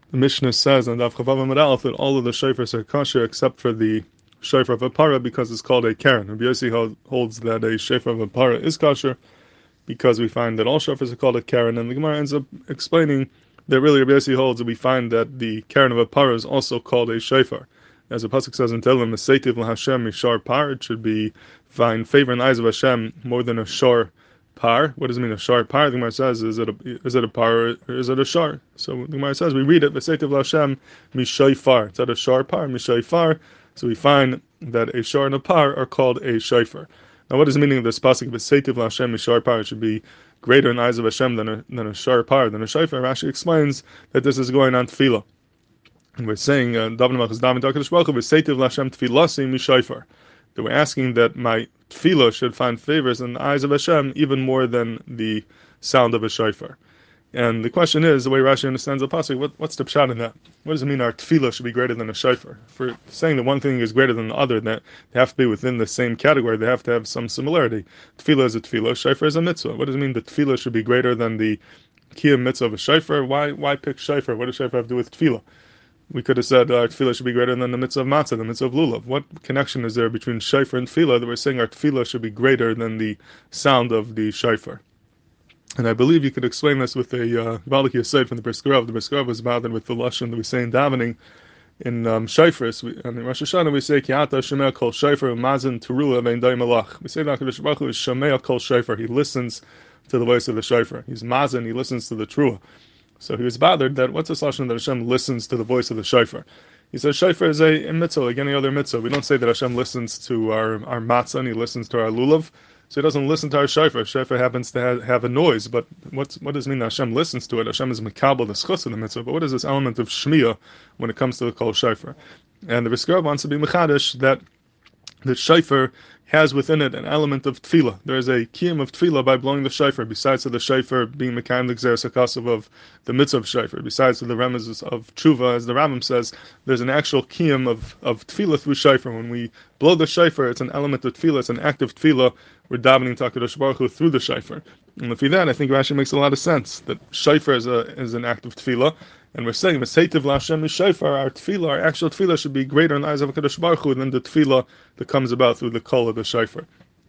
The Mishnah says in Daf Chavav Amud Aleph that all of the shofars are kosher except for the shofar of a para because it's called a keren. Rabbi Yossi holds that a shofar of a para is kosher because we find that all shofars are called a keren, and the Gemara ends up explaining that really Rabbi Yossi holds that we find that the keren of a para is also called a shofar. As the pasuk says in Tehillim, "Meseitiv LaHashem mishar par," it should be find favor in the eyes of Hashem more than a shor par. What does it mean, a shar par? The Gemara says, is it a par or is it a shar? So the Gemara says, we read it, V'seitiv L'Hashem mishayfar. It's a shar par, mishayfar. So we find that a shar and a par are called a shayfar. Now what is the meaning of this pasuk, V'seitiv L'Hashem mishar par? It should be greater in the eyes of Hashem than a shar par, than a shayfar. Rashi explains that this is going on tefillah. And we're saying, Daven Malchus Daven HaKadosh Baruch Hu, V'seitiv L'Hashem tefillasi mishayfar. That we're asking that my tefillah should find favors in the eyes of Hashem even more than the sound of a shofar. And the question is, the way Rashi understands the pasuk, what's the pshat in that? What does it mean our tefillah should be greater than a shofar? For saying that one thing is greater than the other, that they have to be within the same category, they have to have some similarity. Tefillah is a tefillah, shofar is a mitzvah. What does it mean that tefillah should be greater than the kiyum mitzvah of a shofar? Why pick shofar? What does shofar have to do with tefillah? We could have said tefillah should be greater than the mitzvah of matzah, the mitzvah of lulav. What connection is there between shofar and tefillah that we're saying our tefillah should be greater than the sound of the shofar? And I believe you could explain this with a Gvaldik Yesod from the Brisker Rov. The Brisker Rov was bothered with the lashon that we say in davening in shofars. And in Rosh Hashanah we say, Ki ata shomea kol shofar u'mazen teruah ve'en dai malach. We say that HaKadosh Baruch Hu is shomea kol shofar. He listens to the voice of the shofar. He's mazen, he listens to the teruah. So he was bothered that what's this lashon that Hashem listens to the voice of the shofar? He says shofar is a mitzvah like any other mitzvah. We don't say that Hashem listens to our matzah and he listens to our lulav. So he doesn't listen to our shofar. Shofar happens to have a noise, but what does it mean that Hashem listens to it? Hashem is mekabel the schus of the mitzvah. But what is this element of shmiyah when it comes to the kol shofar? And the Brisker Rov wants to be mechadish that the shofar has within it an element of tefillah. There is a kiyum of tefillah by blowing the shofar, besides the shofar being mekayim the gzeres hakasav of the mitzvah of shofar, besides the remezes of tshuva, as the Rambam says, there's an actual kiyum of tefillah through shofar. When we blow the shofar, it's an element of tefillah, it's an act of tefillah. We're davening to HaKadosh Baruch Hu through the shofar. And if you that, I think Rashi makes a lot of sense, that shofar is an act of tefillah. And we're saying, V'seitiv L'Hashem mishayfar, our tefillah, our actual tefillah should be greater in the eyes of HaKadosh Baruch Hu than the tefillah that comes about through the kol of the shofar.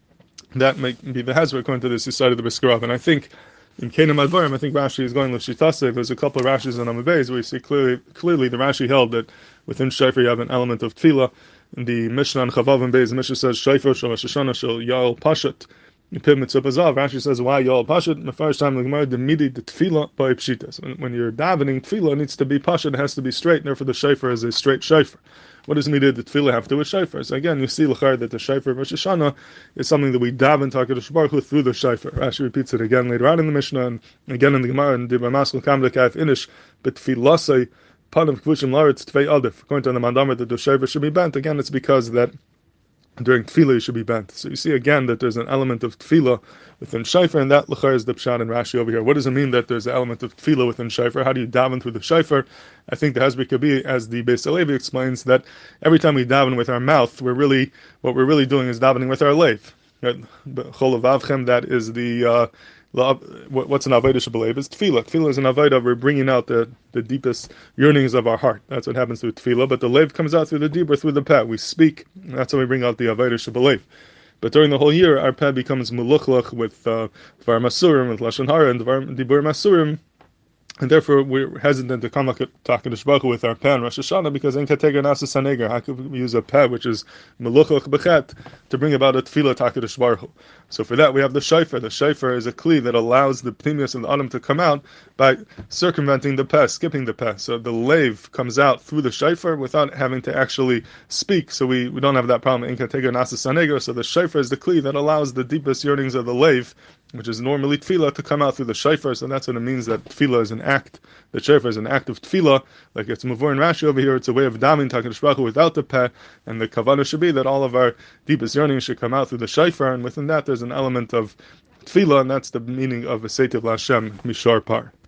That may be the hazard according to this side of the Brisker Rov. And I think in Kenim Advarim, I think Rashi is going L'Shitasev. There's a couple of Rashis in Amavez where you see clearly the Rashi held that within shofar you have an element of tefillah. In the Mishnah on Chavav and Beis, the Mishnah says shofar shel Rosh Hashanah shel Yael Pashat. Rashi says, why Yal Pashat? The first time the Gemara demidi the tefillah by pshitas. When you're davening, tefillah needs to be pashat, it has to be straight, and therefore the shofar is a straight shofar. What does midid the tefillah have to do with shofar? So again, you see l'char that the shofar of Rosh Hashanah is something that we daven to HaKadosh Baruch Hu through the shofar. Rashi repeats it again later on in the Mishnah, and again in the Gemara, and Dibra Maskul Kam Lekayef Inish, but tefillasei Panav Kvushim Laretz Tvei Adif. According to the Mandamar that the shofar should be bent, again it's because that during tefillah you should be bent. So you see again that there's an element of tefillah within shofar, and that l'char is the pshat and Rashi over here. What does it mean that there's an element of tefillah within shofar? How do you daven through the shofar? I think the Hezbollah could be, as the Beis Halevi explains, that every time we daven with our mouth, what we're really doing is davening with our leiv. That is the what's an avodah shebelev is tefillah. Tefillah is an avodah. We're bringing out the deepest yearnings of our heart. That's what happens through tefillah. But the leiv comes out through the dibur, through the peh. We speak. That's how we bring out the avodah shebelev. But during the whole year, our peh becomes meluchlach with dvar masurim, with lashon hara, and dibur masurim. And therefore, we're hesitant to come to HaKadosh Baruch Hu with our peh on Rosh Hashanah because in Kategar Nasa Sanegar, how could we use a peh which is meluchach bechet to bring about a tefillah to HaKadosh Baruch Hu? So for that, we have the shofar. The shofar is a kli that allows the pnimius of the autumn to come out by circumventing the peh, skipping the peh. So the leiv comes out through the shofar without having to actually speak. So we don't have that problem in Kategar Nasa Sanegar. So the shofar is the kli that allows the deepest yearnings of the leiv, which is normally tefillah, to come out through the shofar. So that's what it means that tefillah is an act. The shofar is an act of tefillah, like it's Mavur and Rashi over here. It's a way of davening to HaKadosh Baruch Hu without the peh, and the kavanah should be that all of our deepest yearnings should come out through the shofar, and within that there's an element of tefillah, and that's the meaning of V'seitiv L'Hashem mishar par.